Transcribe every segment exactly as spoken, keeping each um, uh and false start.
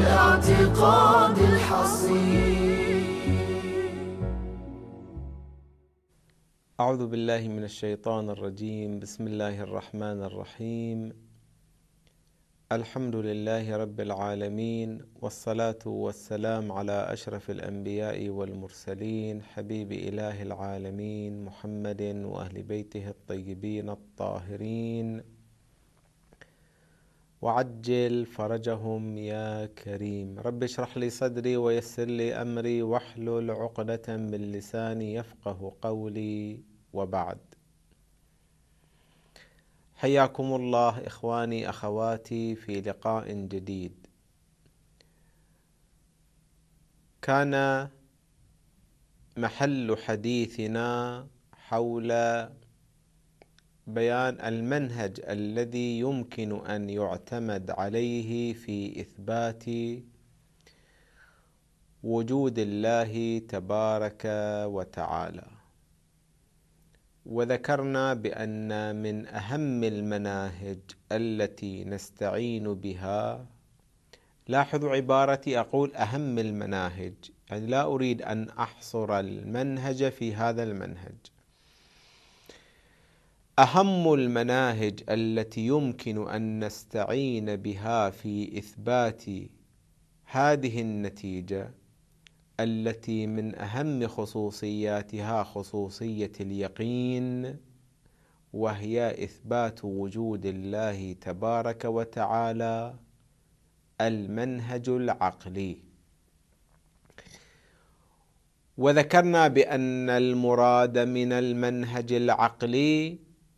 الاعتقاد الحصين. أعوذ بالله من الشيطان الرجيم. بسم الله الرحمن الرحيم. الحمد لله رب العالمين، والصلاة والسلام على أشرف الأنبياء والمرسلين، حبيب إله العالمين محمد وأهل بيته الطيبين الطاهرين، وعجل فرجهم يا كريم. رب اشرح لي صدري ويسر لي أمري واحلل عقدة من لساني يفقه قولي، وبعد. حياكم الله إخواني أخواتي في لقاء جديد. كان محل حديثنا حول بيان المنهج الذي يمكن أن يعتمد عليه في إثبات وجود الله تبارك وتعالى، وذكرنا بأن من أهم المناهج التي نستعين بها، لاحظوا عبارتي، أقول أهم المناهج، يعني لا أريد أن أحصر المنهج في هذا المنهج. أهم المناهج التي يمكن أن نستعين بها في إثبات هذه النتيجة التي من أهم خصوصياتها خصوصية اليقين، وهي إثبات وجود الله تبارك وتعالى، المنهج العقلي. وذكرنا بأن المراد من المنهج العقلي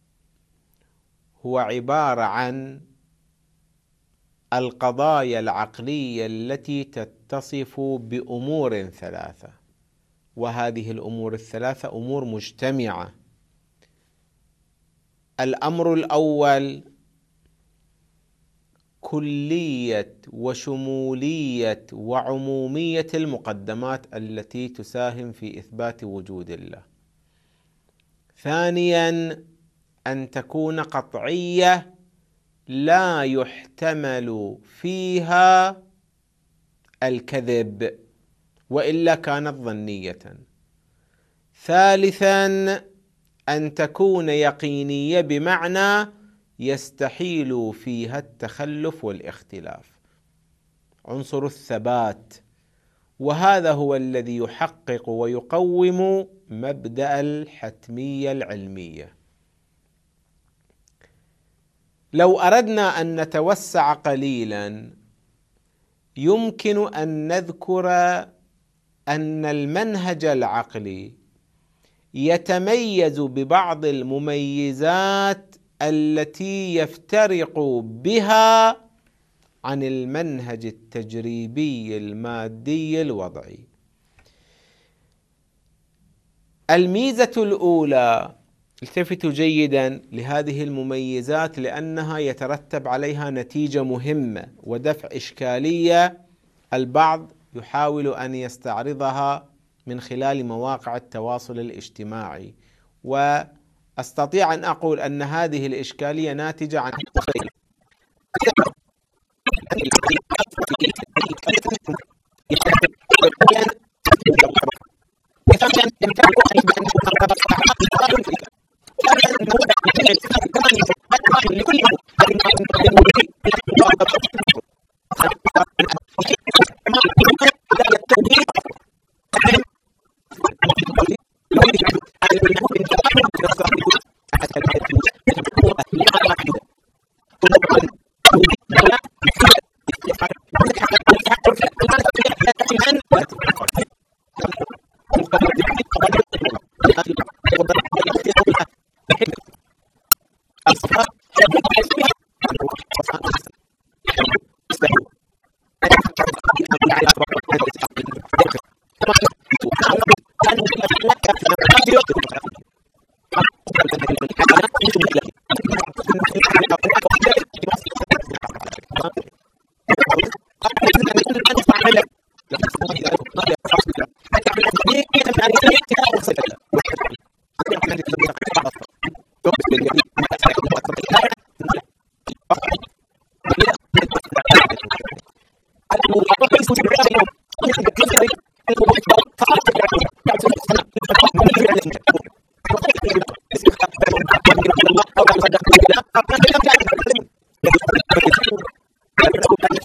هو عبارة عن القضايا العقلية التي تتصف بأمور ثلاثة، وهذه الأمور الثلاثة أمور مجتمعة. الأمر الأول كلية وشمولية وعمومية المقدمات التي تساهم في إثبات وجود الله. ثانيا أن تكون قطعية لا يحتمل فيها الكذب، وإلا كانت ظنية. ثالثا أن تكون يقينية بمعنى يستحيل فيها التخلف والاختلاف، عنصر الثبات، وهذا هو الذي يحقق ويقوم مبدأ الحتمية العلمية. لو أردنا أن نتوسع قليلا، يمكن أن نذكر أن المنهج العقلي يتميز ببعض المميزات التي يفترق بها عن المنهج التجريبي المادي الوضعي. الميزة الأولى، التفتوا جيدا لهذه المميزات لأنها يترتب عليها نتيجة مهمة ودفع إشكالية البعض يحاول أن يستعرضها من خلال مواقع التواصل الاجتماعي، وأستطيع أن أقول أن هذه الإشكالية ناتجة عن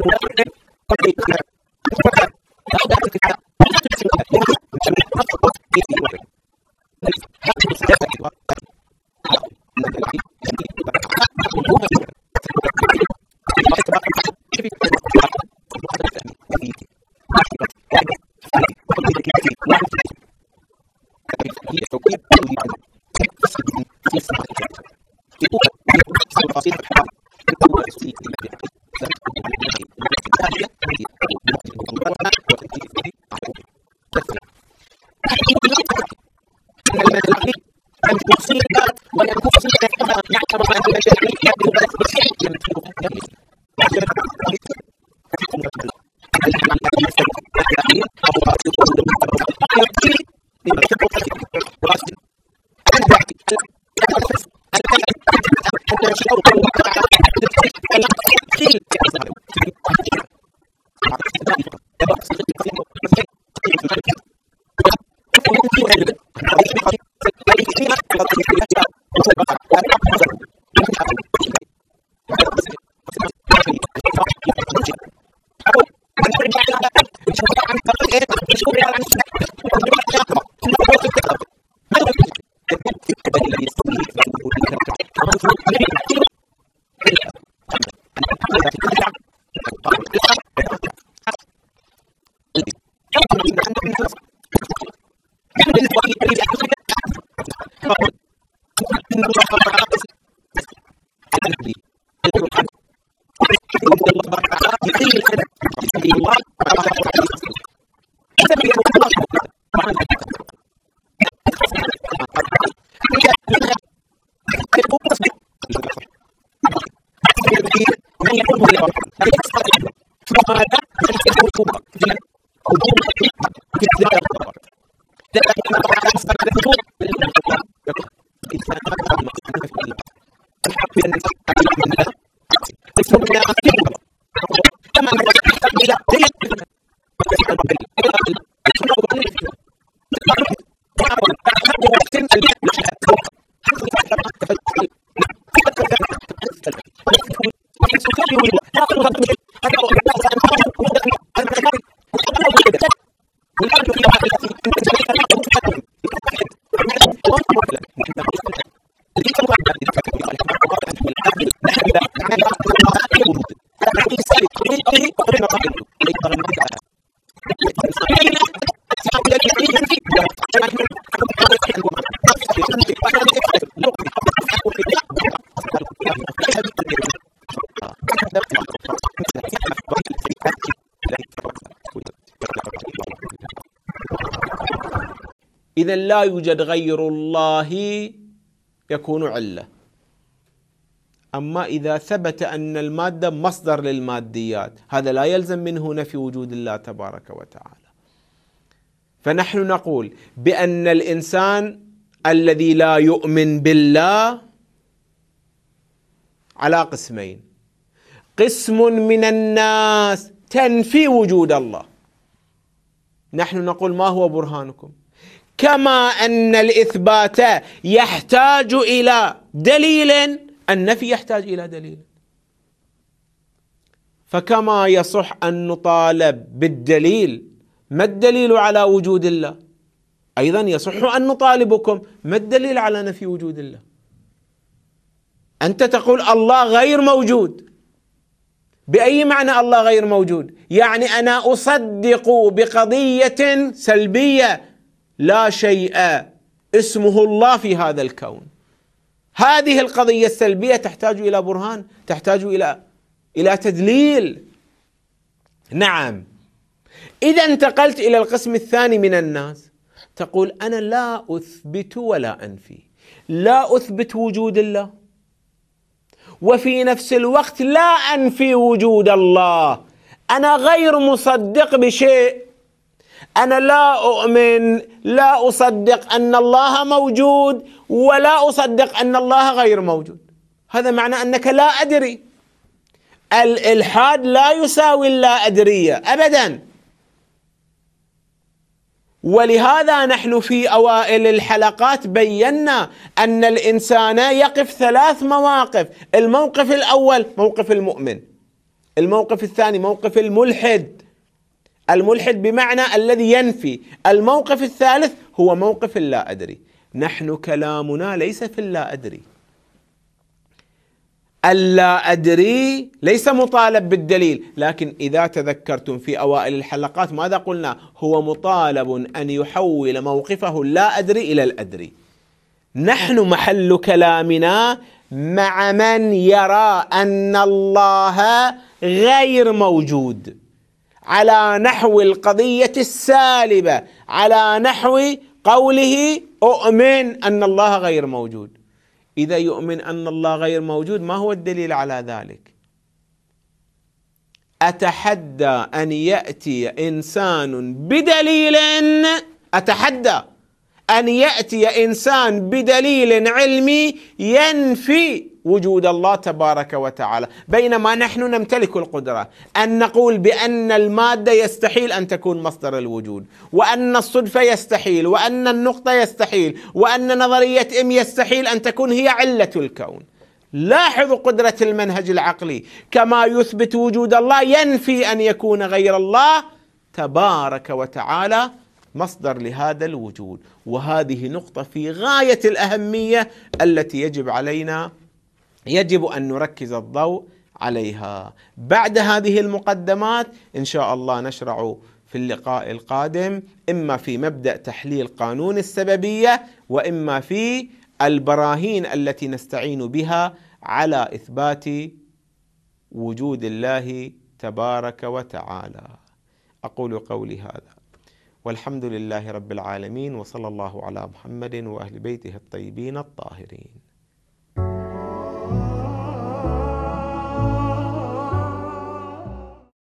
إذا لا يوجد غير الله يكون علة. أما إذا ثبت أن المادة مصدر للماديات هذا لا يلزم منه نفي وجود الله تبارك وتعالى. فنحن نقول بأن الإنسان الذي لا يؤمن بالله على قسمين: قسم من الناس تنفي وجود الله. نحن نقول ما هو برهانكم؟ كما أن الإثبات يحتاج إلى دليل النفي يحتاج إلى دليل. فكما يصح أن نطالب بالدليل ما الدليل على وجود الله، أيضا يصح أن نطالبكم ما الدليل على نفي وجود الله. أنت تقول الله غير موجود، بأي معنى الله غير موجود؟ يعني أنا أصدق بقضية سلبية لا شيء اسمه الله في هذا الكون. هذه القضية السلبية تحتاج إلى برهان، تحتاج إلى إلى تدليل. نعم. إذا انتقلت إلى القسم الثاني من الناس تقول أنا لا أثبت ولا أنفي، لا أثبت وجود الله وفي نفس الوقت لا أنفي وجود الله. أنا غير مصدق بشيء، أنا لا أؤمن، لا أصدق أن الله موجود ولا أصدق أن الله غير موجود. هذا معنى أنك لا أدري. الإلحاد لا يساوي اللا أدرية أبدا. ولهذا نحن في أوائل الحلقات بينا أن الإنسان يقف ثلاث مواقف. الموقف الأول موقف المؤمن، الموقف الثاني موقف الملحد، الملحد بمعنى الذي ينفي. الموقف الثالث هو موقف اللا أدري. نحن كلامنا ليس في اللا أدري. اللا أدري ليس مطالب بالدليل، لكن إذا تذكرتم في أوائل الحلقات ماذا قلنا؟ هو مطالب أن يحول موقفه اللا أدري إلى الأدري. نحن محل كلامنا مع من يرى أن الله غير موجود، على نحو القضية السالبة، على نحو قوله أؤمن أن الله غير موجود. إذا يؤمن أن الله غير موجود، ما هو الدليل على ذلك؟ أتحدى أن يأتي إنسان بدليل، أتحدى أن يأتي إنسان بدليل علمي ينفي وجود الله تبارك وتعالى، بينما نحن نمتلك القدرة أن نقول بأن المادة يستحيل أن تكون مصدر الوجود، وأن الصدفة يستحيل، وأن النقطة يستحيل، وأن نظرية إم يستحيل أن تكون هي علة الكون. لاحظوا قدرة المنهج العقلي، كما يثبت وجود الله ينفي أن يكون غير الله تبارك وتعالى مصدر لهذا الوجود. وهذه نقطة في غاية الأهمية التي يجب علينا يجب أن نركز الضوء عليها. بعد هذه المقدمات إن شاء الله نشرع في اللقاء القادم إما في مبدأ تحليل قانون السببية، وإما في البراهين التي نستعين بها على إثبات وجود الله تبارك وتعالى. أقول قولي هذا والحمد لله رب العالمين، وصلى الله على محمد وأهل بيته الطيبين الطاهرين.